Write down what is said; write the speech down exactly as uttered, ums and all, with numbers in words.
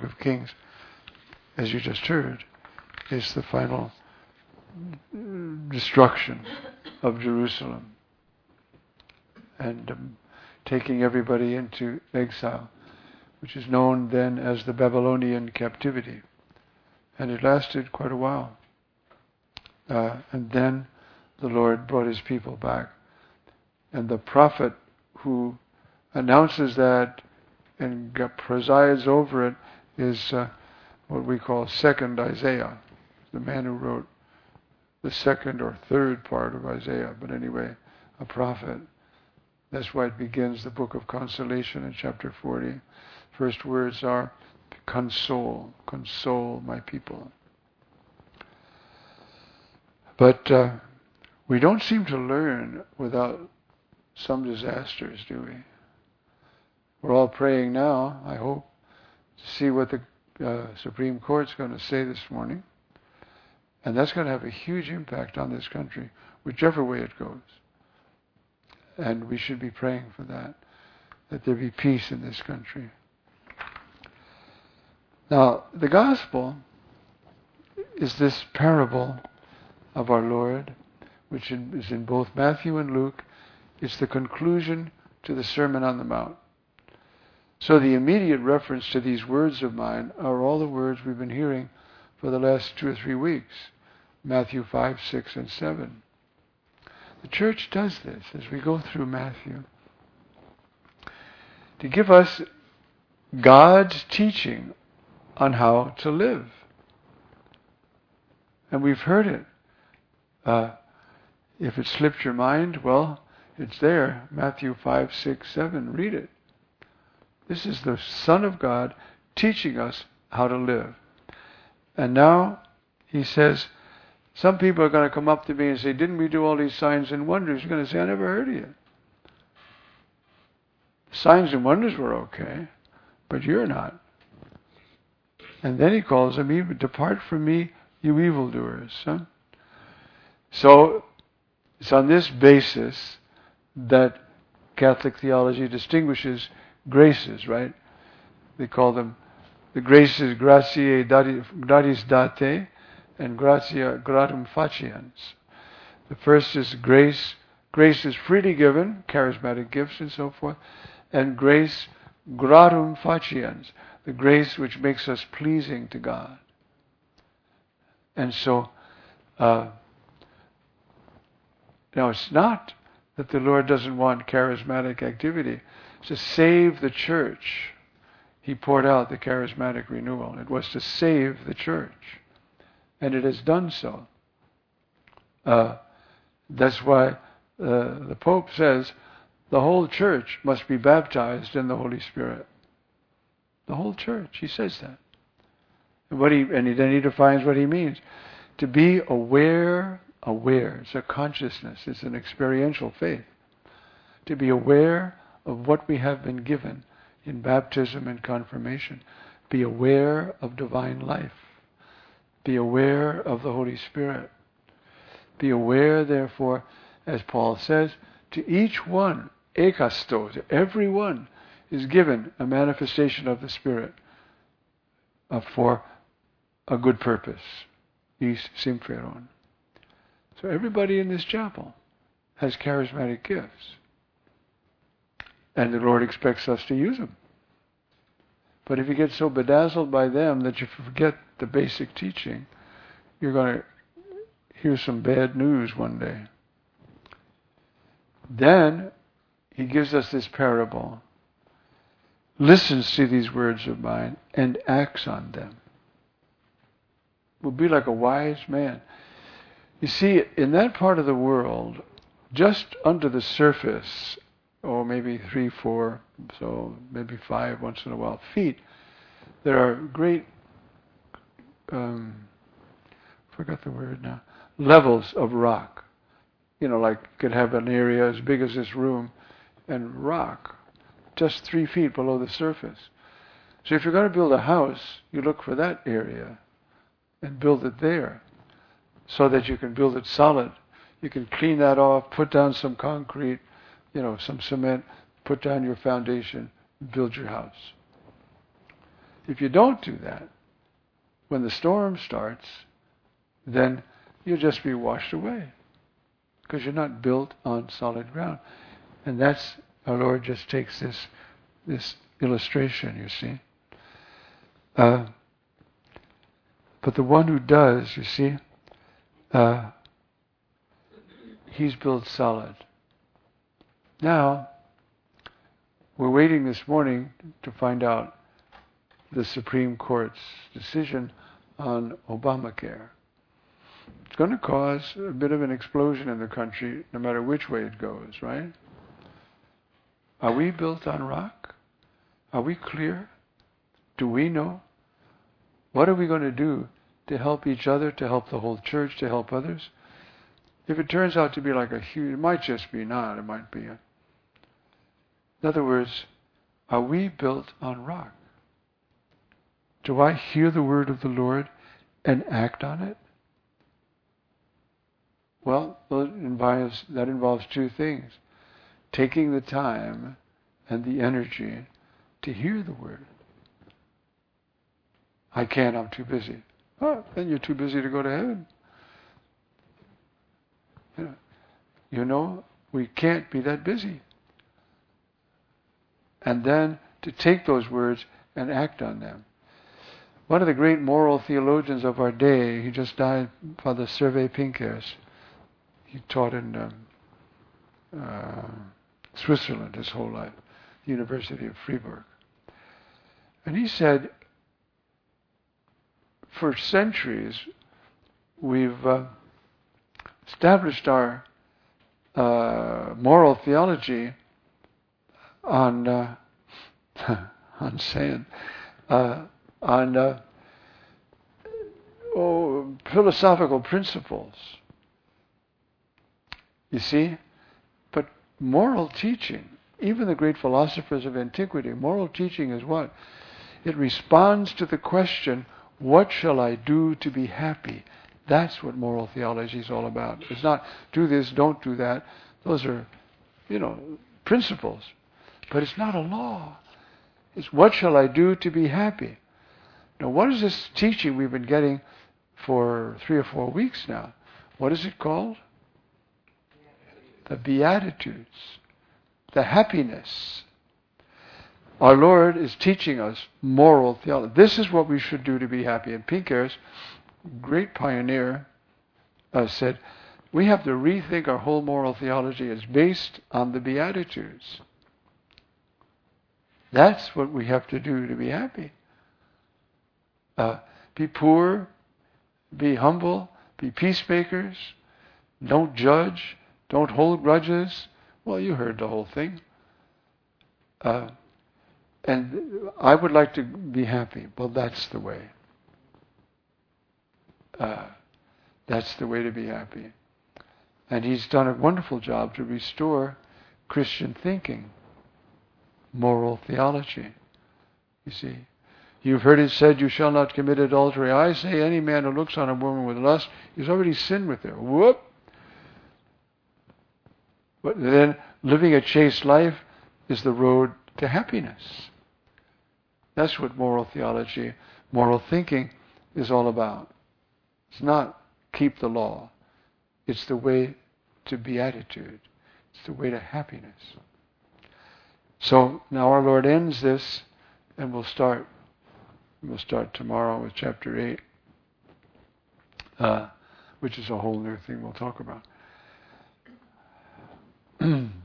of Kings, as you just heard, is the final destruction of Jerusalem and um, taking everybody into exile, which is known then as the Babylonian captivity. And it lasted quite a while. Uh, and then the Lord brought his people back. And the prophet who announces that and presides over it is uh, what we call second Isaiah, the man who wrote the second or third part of Isaiah, but anyway, a prophet. That's why it begins the book of consolation in chapter forty. First words are, console, console my people. But uh, we don't seem to learn without some disasters, do we? We're all praying now, I hope, to see what the uh, Supreme Court's going to say this morning. And that's going to have a huge impact on this country, whichever way it goes. And we should be praying for that, that there be peace in this country. Now, the gospel is this parable of our Lord, which is in both Matthew and Luke. It's the conclusion to the Sermon on the Mount. So the immediate reference to these words of mine are all the words we've been hearing for the last two or three weeks. Matthew five, six, and seven. The church does this as we go through Matthew, to give us God's teaching on how to live. And we've heard it. Uh, if it slipped your mind, well, it's there. Matthew five, six, seven. Read it. This is the Son of God teaching us how to live. And now he says, some people are going to come up to me and say, didn't we do all these signs and wonders? You're going to say, I never heard of you. Signs and wonders were okay, but you're not. And then he calls them, depart from me, you evildoers. Huh? So it's on this basis that Catholic theology distinguishes graces, right? They call them the graces gratiae gratis date and gratia gratum faciens. The first is grace. Grace is freely given, charismatic gifts and so forth. And grace gratum faciens, the grace which makes us pleasing to God. And so, uh, now it's not that the Lord doesn't want charismatic activity. To save the church, he poured out the charismatic renewal. It was to save the church. And it has done so. Uh, that's why uh, the Pope says the whole church must be baptized in the Holy Spirit. The whole church, he says that. And, what he, and he, then he defines what he means. To be aware, aware, it's a consciousness, it's an experiential faith. To be aware of what we have been given in baptism and confirmation. Be aware of divine life. Be aware of the Holy Spirit. Be aware, therefore, as Paul says, to each one, ekasto, to every one, is given a manifestation of the Spirit uh, for a good purpose. Is sympheron. So everybody in this chapel has charismatic gifts. And the Lord expects us to use them. But if you get so bedazzled by them that you forget the basic teaching, you're going to hear some bad news one day. Then he gives us this parable, listens to these words of mine, and acts on them. Will be like a wise man. You see, in that part of the world, just under the surface, or maybe three, four, so maybe five once in a while, feet, there are great, um, forgot the word now, levels of rock. You know, like you could have an area as big as this room, and rock, just three feet below the surface. So if you're going to build a house, you look for that area and build it there, so that you can build it solid. You can clean that off, put down some concrete, you know, some cement, put down your foundation, build your house. If you don't do that, when the storm starts, then you'll just be washed away because you're not built on solid ground. And that's, our Lord just takes this this illustration, you see. Uh, but the one who does, you see, uh, he's built solid. Now, we're waiting this morning to find out the Supreme Court's decision on Obamacare. It's going to cause a bit of an explosion in the country, no matter which way it goes, right? Are we built on rock? Are we clear? Do we know? What are we going to do to help each other, to help the whole church, to help others? If it turns out to be like a huge, it might just be not, it might be a... In other words, are we built on rock? Do I hear the word of the Lord and act on it? Well, that involves, that involves two things. Taking the time and the energy to hear the word. I can't, I'm too busy. Oh, then you're too busy to go to heaven. You know, you know, we can't be that busy. And then to take those words and act on them. One of the great moral theologians of our day, he just died, Father Servet Pinckaers. He taught in um, uh, Switzerland his whole life, University of Freiburg. And he said, for centuries, we've uh, established our uh, moral theology on uh, on sand, uh, on uh, oh, philosophical principles. You see, but moral teaching, even the great philosophers of antiquity, moral teaching is what? It responds to the question, what shall I do to be happy? That's what moral theology is all about. It's not do this, don't do that. Those are, you know, principles. But it's not a law. It's what shall I do to be happy? Now, what is this teaching we've been getting for three or four weeks now? What is it called? The Beatitudes. The happiness. Our Lord is teaching us moral theology. This is what we should do to be happy. And Pinckaers, great pioneer, uh, said, we have to rethink our whole moral theology is based on the Beatitudes. That's what we have to do to be happy. Uh, be poor, be humble, be peacemakers, don't judge, don't hold grudges. Well, you heard the whole thing. Uh, and I would like to be happy. Well, that's the way. Uh, that's the way to be happy. And he's done a wonderful job to restore Christian thinking, moral theology. You see, you've heard it said, you shall not commit adultery. I say, any man who looks on a woman with lust, he's already sinned with her. Whoop! But then, living a chaste life is the road to happiness. That's what moral theology, moral thinking is all about. It's not keep the law. It's the way to beatitude. It's the way to happiness. So now our Lord ends this, and we'll start. We'll start tomorrow with chapter eight, uh, which is a whole new thing we'll talk about.